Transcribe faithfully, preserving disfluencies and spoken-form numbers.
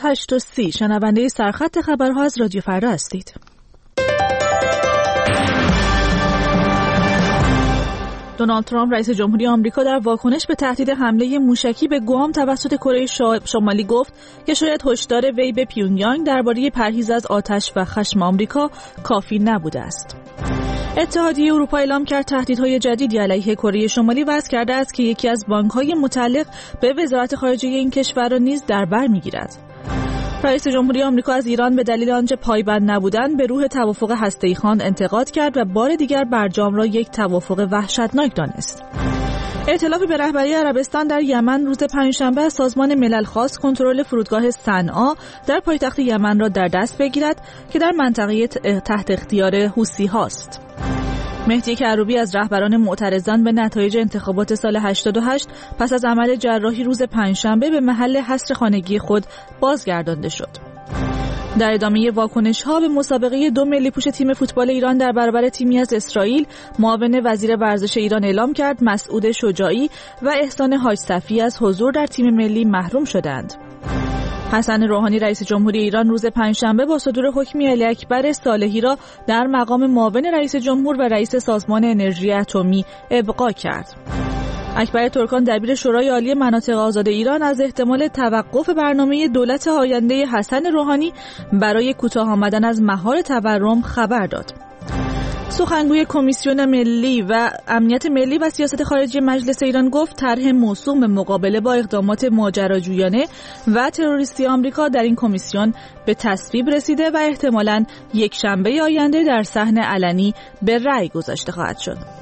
هشت و سی شنونده سرخط خبرها از رادیو فردا هستید. دونالد ترامپ رئیس جمهوری آمریکا در واکنش به تهدید حمله موشکی به گوام توسط کره شمالی گفت که شاید هشدار وی به پیونگیانگ درباره پرهیز از آتش و خشم آمریکا کافی نبوده است. اتحادیه اروپا اعلام کرد تهدیدهای جدیدی علیه کره شمالی وضع کرده است که یکی از بانک‌های متعلق به وزارت خارجه این کشور را نیز در بر می‌گیرد. رئیس جمهوری آمریکا از ایران به دلیل آنچه پایبند نبودن به روح توافق هسته‌ای خوان انتقاد کرد و بار دیگر برجام را یک توافق وحشتناک دانست. ائتلاف به رهبری عربستان در یمن روز پنجشنبه از سازمان ملل خواست کنترل فرودگاه صنعا در پایتخت یمن را در دست بگیرد که در منطقه تحت اختیار حوثی هاست. مهدی کروبی از رهبران معترضان به نتایج انتخابات سال هشتاد و هشت پس از عمل جراحی روز پنجشنبه به محل حصر خانگی خود بازگردانده شد. در ادامه واکنش‌ها به مسابقه دو ملی پوش تیم فوتبال ایران در برابر تیمی از اسرائیل، معاون وزیر ورزش ایران اعلام کرد مسعود شجاعی و احسان حاج صفی از حضور در تیم ملی محروم شدند. حسن روحانی رئیس جمهوری ایران روز پنجشنبه با صدور حکمی علی اکبر صالحی را در مقام معاون رئیس جمهور و رئیس سازمان انرژی اتمی ابقا کرد. اکبر ترکان دبیر شورای عالی مناطق آزاد ایران از احتمال توقف برنامه دولت آینده حسن روحانی برای کوتاه آمدن از مهار تورم خبر داد. سخنگوی کمیسیون ملی و امنیت ملی و سیاست خارجی مجلس ایران گفت طرح موسوم به مقابله با اقدامات ماجراجویانه و تروریستی آمریکا در این کمیسیون به تصویب رسیده و احتمالاً یک شنبه آینده در صحن علنی به رأی گذاشته خواهد شد.